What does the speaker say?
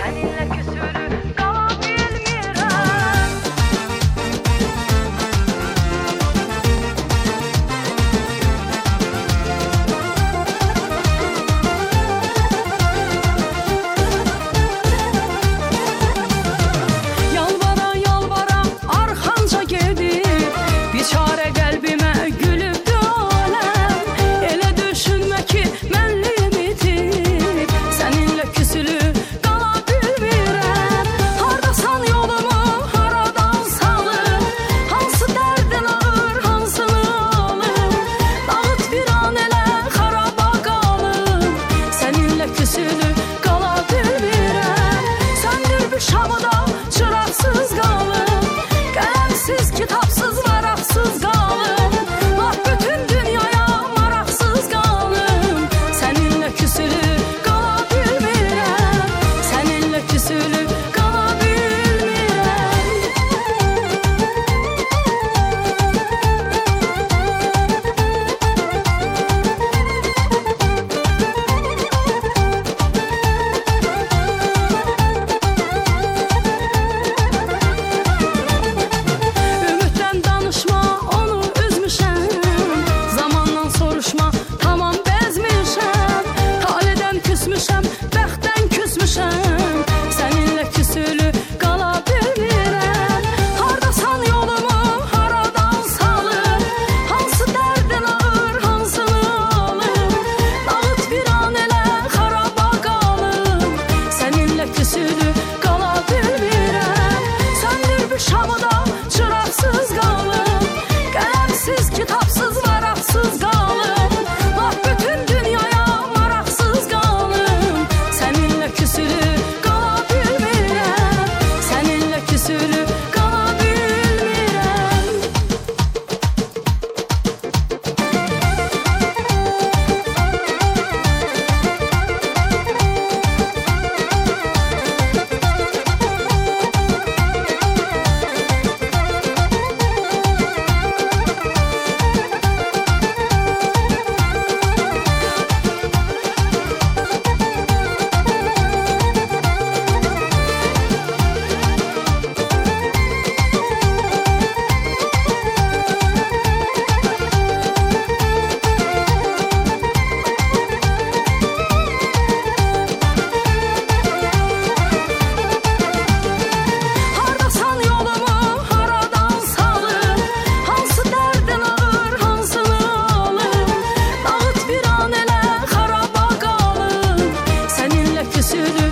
Səninlə küsülü qala bilmirəm. Yalvara yalvara arxanca gedib, biçarə qəlbimə gülübdü aləm. Elə düşünmə ki, mənliyim itib, səninlə küsülü qala bilmirəm. Hardasan yolumu haradan salım, hansı dərdin ağır, hansını alım. Dağıt viran elə xaraba qalım, səninlə küsülü qala bilmirəm. Söndür bir şamı da çıraqsız qalım, qələmsiz, kitabsız, varaqsız qalım. Laf bütün dünyaya maraqsız qalım, səninlə küsülü qala bilmirəm. Səninlə küsülü qala bilmirəm. Ümiddən danışma, onu üzmüşəm. Zamandan soruşma, tamam bezmişəm. Taledən küsmüşəm, bəxtdən küsmüşəm. Səninlə küsülü qala bilmirəm. Hardasan yolumu haradan salım, hansı dərdin ağır, hansını alım. Dağıt viran elə xaraba qalım, səninlə küsülü qala bilmirəm. Söndür bir şamı da çıraqsız qalım, qələmsiz, kitabsız, varaqsız qalım. Laf bütün dünyaya maraqsız qalım, səninlə küsülü qala bilmirəm. Səninlə küsülü qala bilmirəm. Hardasan yolumu haradan salım, hansı dərdin ağır, hansını alım. Dağıt viran elə xaraba qalım, səninlə küsülü